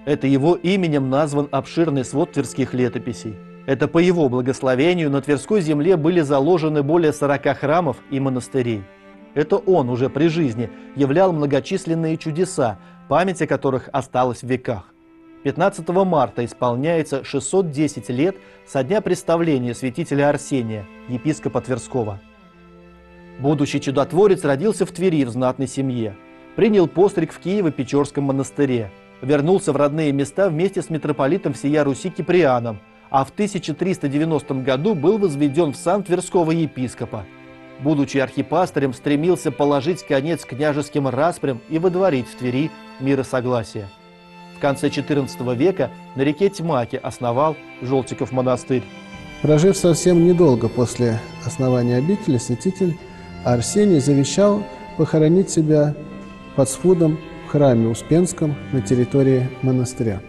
Это его именем назван обширный свод тверских летописей. Это по его благословению на Тверской земле были заложены более 40 храмов и монастырей. Это он уже при жизни являл многочисленные чудеса, память о которых осталась в веках. 15 марта исполняется 610 лет со дня представления святителя Арсения, епископа Тверского. Будущий чудотворец родился в Твери в знатной семье, принял постриг в Киево-Печорском монастыре, вернулся в родные места вместе с митрополитом всея Руси Киприаном, а в 1390 году был возведен в сан Тверского епископа. Будучи архипастырем, стремился положить конец княжеским распрям и водворить в Твери мир и согласие. В конце XIV века на реке Тьмаке основал Желтиков монастырь. Прожив совсем недолго после основания обители, святитель Арсений завещал похоронить себя под сводом в храме Успенском на территории монастыря.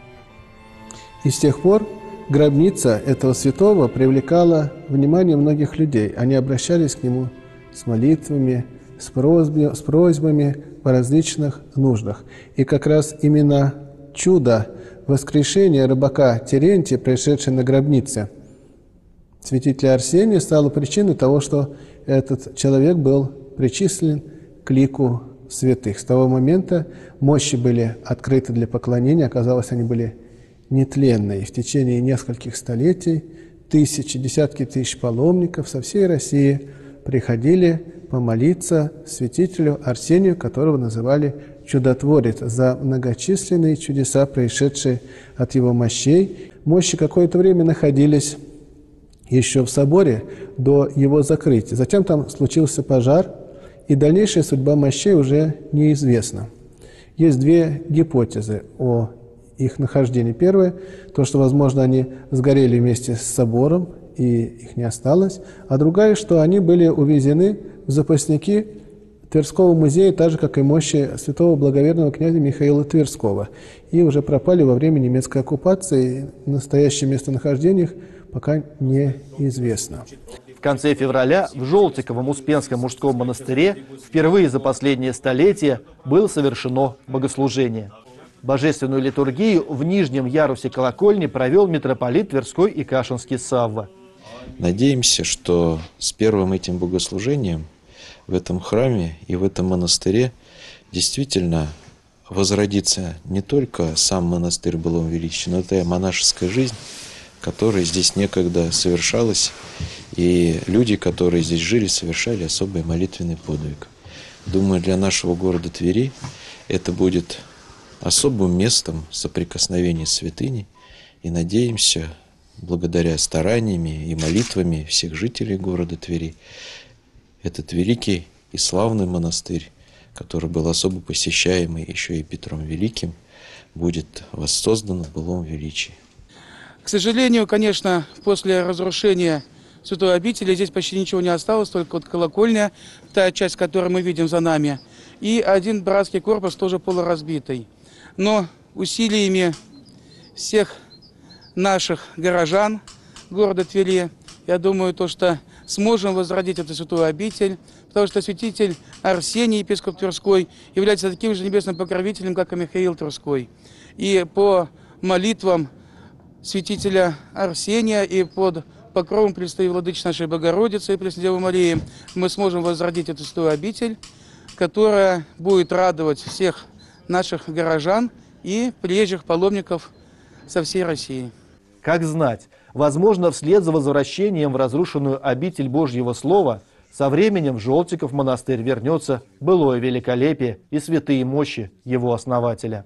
И с тех пор гробница этого святого привлекала внимание многих людей. Они обращались к нему с молитвами, с просьбами по различных нуждах. И как раз именно чудо воскрешения рыбака Терентия, происшедшее на гробнице святителя Арсения, стало причиной того, что этот человек был причислен к лику святых. С того момента мощи были открыты для поклонения, оказалось, они были нетленные. И в течение нескольких столетий тысячи, десятки тысяч паломников со всей России приходили помолиться святителю Арсению, которого называли чудотворец, за многочисленные чудеса, происшедшие от его мощей. Мощи какое-то время находились еще в соборе до его закрытия. Затем там случился пожар, и дальнейшая судьба мощей уже неизвестна. Есть две гипотезы о их нахождении. Первая – то, что, возможно, они сгорели вместе с собором, и их не осталось. А другая, что они были увезены в запасники Тверского музея, так же, как и мощи святого благоверного князя Михаила Тверского. И уже пропали во время немецкой оккупации. Настоящее местонахождение их пока неизвестно. В конце февраля в Желтиковом Успенском мужском монастыре впервые за последнее столетие было совершено богослужение. Божественную литургию в нижнем ярусе колокольни провел митрополит Тверской и Кашинский Савва. Надеемся, что с первым этим богослужением в этом храме и в этом монастыре действительно возродится не только сам монастырь в былом величии, но и монашеская жизнь, которая здесь некогда совершалась, и люди, которые здесь жили, совершали особый молитвенный подвиг. Думаю, для нашего города Твери это будет особым местом соприкосновения с святыней, и надеемся, благодаря стараниями и молитвами всех жителей города Твери, этот великий и славный монастырь, который был особо посещаемый еще и Петром Великим, будет воссоздан в былом величии. К сожалению, конечно, после разрушения святой обители здесь почти ничего не осталось, только вот колокольня, та часть, которую мы видим за нами, и один братский корпус тоже полуразбитый. Но усилиями всех наших горожан города Твери, я думаю, что сможем возродить эту святую обитель, потому что святитель Арсений, епископ Тверской, является таким же небесным покровителем, как и Михаил Тверской. И по молитвам святителя Арсения и под покровом Пресвятой Владычицы нашей Богородицы и Пресвятой Девы Марии мы сможем возродить эту святую обитель, которая будет радовать всех наших горожан и приезжих паломников со всей России. Как знать, возможно, вслед за возвращением в разрушенную обитель Божьего Слова со временем в Желтиков монастырь вернется былое великолепие и святые мощи его основателя.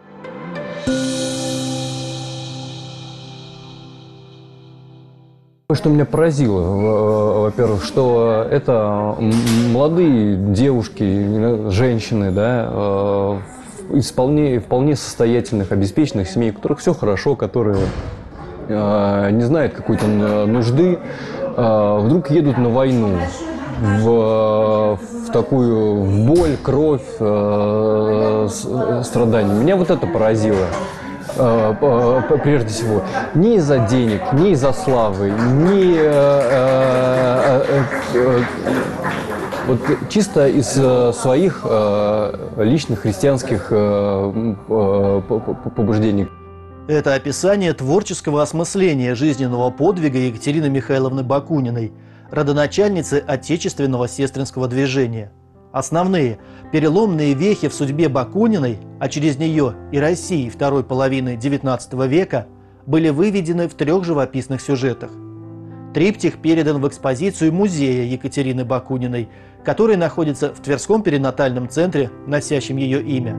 Что меня поразило, во-первых, что это молодые девушки, женщины, да, из вполне состоятельных, обеспеченных семей, у которых все хорошо, которые не знают какой-то нужды, вдруг едут на войну, в такую боль, кровь, страдания. Меня вот это поразило. Прежде всего, не из-за денег, не из-за славы, не Вот чисто из своих личных христианских побуждений. Это описание творческого осмысления жизненного подвига Екатерины Михайловны Бакуниной, родоначальницы отечественного сестринского движения. Основные переломные вехи в судьбе Бакуниной, а через нее и России второй половины XIX века, были выведены в 3 живописных сюжетах. Триптих передан в экспозицию музея Екатерины Бакуниной, который находится в Тверском перинатальном центре, носящем ее имя.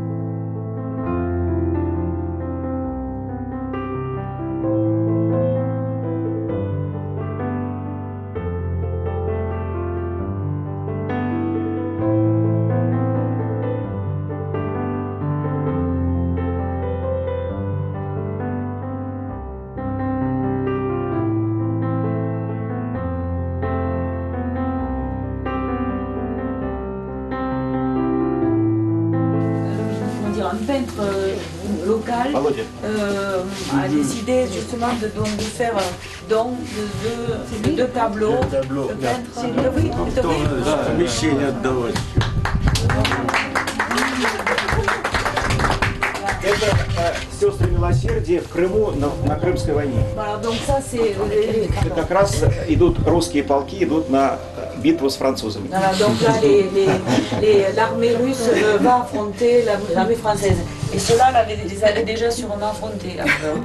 Un peintre local a décidé justement de faire don de 2 tableaux. Le peintre, oui, Это сестры милосердия в Крыму на Крымской войне. Voilà, donc ça c'est Как раз идут русские полки, идут на битву с французами. voilà, donc là l'armée russe va affronter l'armée française. Et ceux-là, ils allaient déjà sûrement affronter.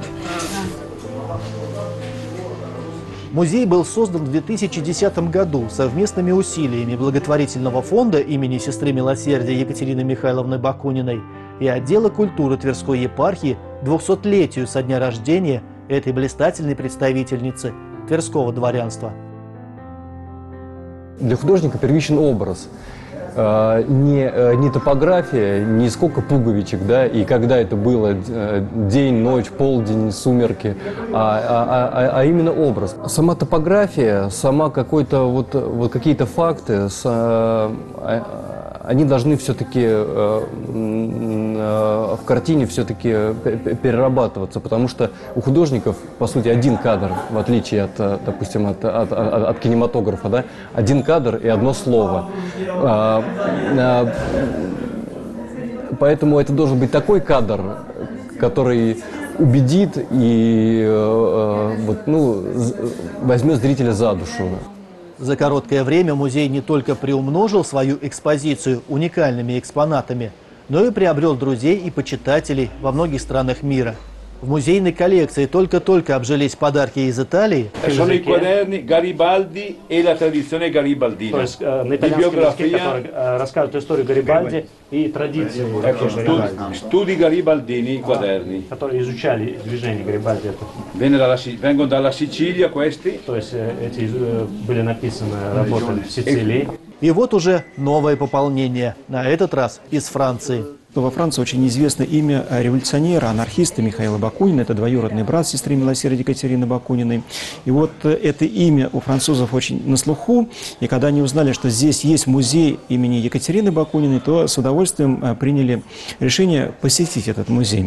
Музей был создан в 2010 году совместными усилиями благотворительного фонда имени сестры милосердия Екатерины Михайловны Бакуниной и отдела культуры Тверской епархии 200-летию со дня рождения этой блистательной представительницы тверского дворянства. Для художника первичен образ. Не топография, не сколько пуговичек, да, и когда это было, день, ночь, полдень, сумерки, а именно образ. Сама топография, сама какой-то вот какие-то факты, они должны все-таки в картине все-таки перерабатываться, потому что у художников, по сути, один кадр, в отличие от, допустим, от кинематографа, да, один кадр и одно слово. Поэтому это должен быть такой кадр, который убедит и возьмет зрителя за душу. За короткое время музей не только приумножил свою экспозицию уникальными экспонатами, но и приобрел друзей и почитателей во многих странах мира. В музейной коллекции только-только обжились подарки из Италии. Sono i quaderni Garibaldi e la tradizione garibaldina. То есть на итальянском языке, который рассказывает историю Гарибальди и традицию Studi garibaldini, i quaderni. которые изучали движение Гарибальди. Vengono dalla Sicilia questi. То есть эти были написаны работы в Сицилии. И вот уже новое пополнение, на этот раз из Франции. Во Франции очень известно имя революционера, анархиста Михаила Бакунина. Это двоюродный брат сестры милосердия Екатерины Бакуниной. И вот это имя у французов очень на слуху. И когда они узнали, что здесь есть музей имени Екатерины Бакуниной, то с удовольствием приняли решение посетить этот музей.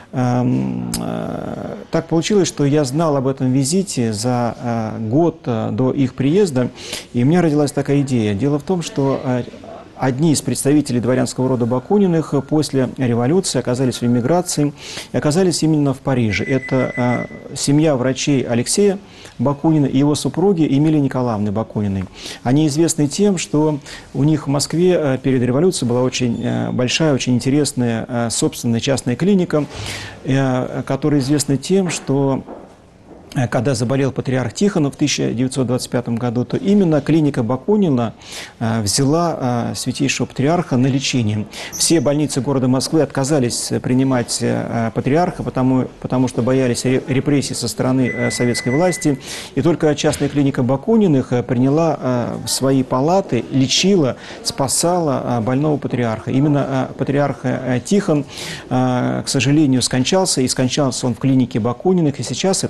Так получилось, что я знал об этом визите за год до их приезда. И у меня родилась такая идея. Дело в том, что одни из представителей дворянского рода Бакуниных после революции оказались в эмиграции и оказались именно в Париже. Это семья врачей Алексея Бакунина и его супруги Эмилии Николаевны Бакуниной. Они известны тем, что у них в Москве перед революцией была очень большая, очень интересная собственная частная клиника, которая известна тем, что когда заболел патриарх Тихонов в 1925 году, то именно клиника Бакунина взяла святейшего патриарха на лечение. Все больницы города Москвы отказались принимать патриарха, потому что боялись репрессий со стороны советской власти. И только частная клиника Бакуниных приняла в свои палаты, лечила, спасала больного патриарха. Именно патриарх Тихон, к сожалению, скончался, и скончался он в клинике Бакуниных, и сейчас это здание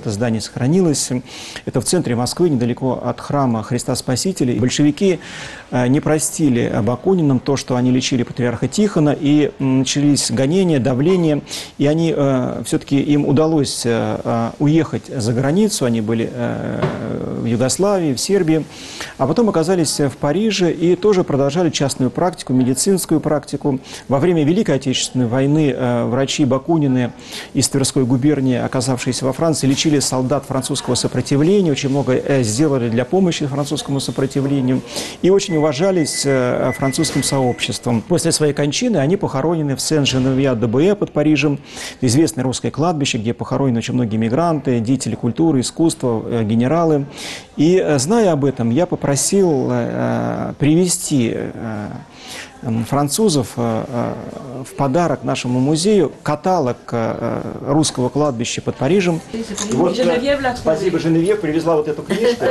сохранилось. Это в центре Москвы, недалеко от храма Христа Спасителя. Большевики не простили Бакунинам то, что они лечили патриарха Тихона, и начались гонения, давление, и они все-таки им удалось уехать за границу, они были в Югославии, в Сербии, а потом оказались в Париже и тоже продолжали частную практику, медицинскую практику. Во время Великой Отечественной войны врачи Бакунины из Тверской губернии, оказавшиеся во Франции, лечили солдат французского сопротивления, очень много сделали для помощи французскому сопротивлению и очень уважались французским сообществом. После своей кончины они похоронены в Сен-Женевье-де-Буэ под Парижем, известное русское кладбище, где похоронены очень многие мигранты, деятели культуры, искусства, генералы. И, зная об этом, я попросил привезти французов в подарок нашему музею каталог русского кладбища под Парижем. Вот, спасибо, Женевьев привезла вот эту книжку.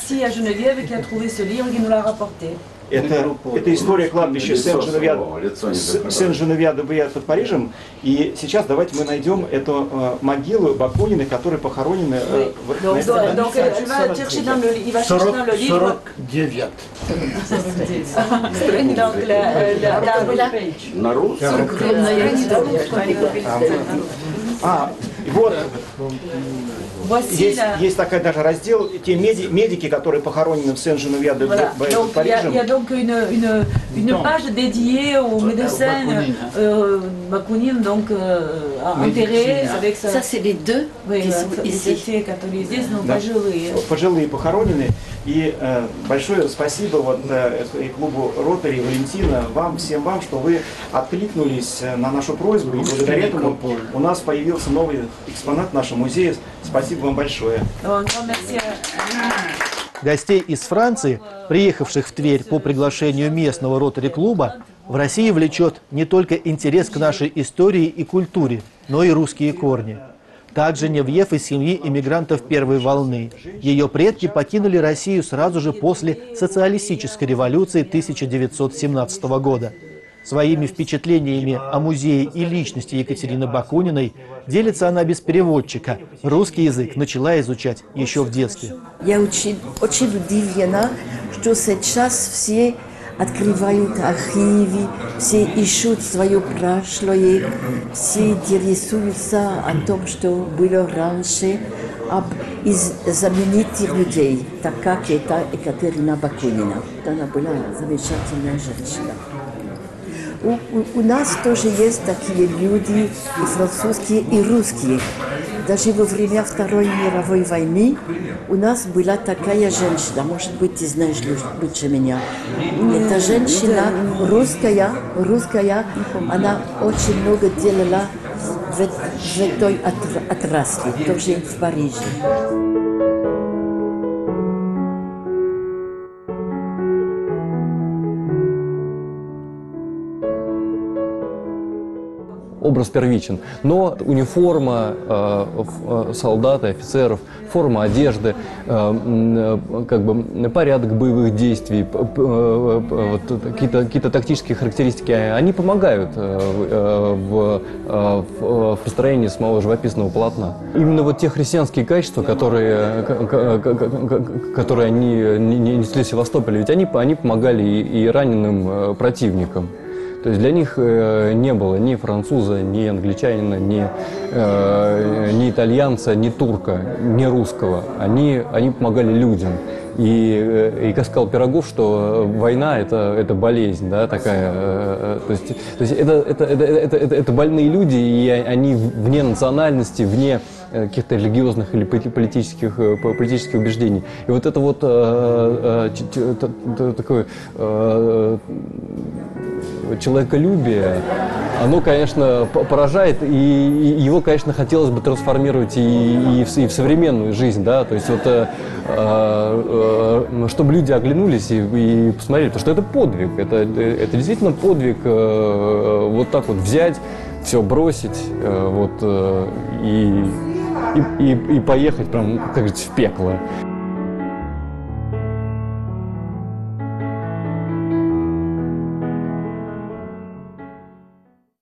Это история кладбища Сен-Женевье-де-Буэ под Парижем. И сейчас давайте мы найдем эту могилу Бакунина, которые похоронены в 49. На русском. Вот. Есть такой даже раздел, те медики, которые похоронены в Сен-Женевье-де-Буэ под Парижем. Il y a donc une page dédiée aux médecins Bakounine, donc enterrés avec ça. Ça, c'est les deux qui sont ici. Которые здесь, но пожилые. Пожилые похоронены. И большое спасибо вот, и клубу Ротари, Валентина, вам, всем вам, что вы откликнулись на нашу просьбу. И благодаря этому у нас появился новый экспонат в нашем музее. Спасибо вам большое. Гостей из Франции, приехавших в Тверь по приглашению местного ротари-клуба, в России влечет не только интерес к нашей истории и культуре, но и русские корни. Так Женевьев из семьи иммигрантов первой волны. Ее предки покинули Россию сразу же после социалистической революции 1917 года. Своими впечатлениями о музее и личности Екатерины Бакуниной делится она без переводчика. Русский язык начала изучать еще в детстве. Я очень удивлена, что сейчас все открывают архивы, все ищут свое прошлое, все интересуются о том, что было раньше, из знаменитых людей, так как это Екатерина Бакунина. Она была замечательная женщина. У нас тоже есть такие люди, и французские, и русские. Даже во время Второй мировой войны у нас была такая женщина, может быть, ты знаешь лучше меня. Эта женщина русская, она очень много делала в этой отрасли, тоже в Париже. Образ первичен, но униформа солдат и офицеров, форма одежды, как бы порядок боевых действий, какие-то тактические характеристики, они помогают в построении самого живописного полотна. Именно вот те христианские качества, которые они несли в Севастополе, ведь они помогали и раненым противникам. То есть для них не было ни француза, ни англичанина, ни итальянца, ни турка, ни русского. Они помогали людям. И как сказал Пирогов, что война это болезнь, да, такая. То есть это больные люди, и они вне национальности, вне каких-то религиозных или политических убеждений. И вот это вот такое человеколюбие, оно, конечно, поражает, и его, конечно, хотелось бы трансформировать и в современную жизнь, да, то есть вот, чтобы люди оглянулись и посмотрели, потому что это подвиг, это действительно подвиг, вот так вот взять, все бросить, вот, и поехать прям, как говорится, в пекло.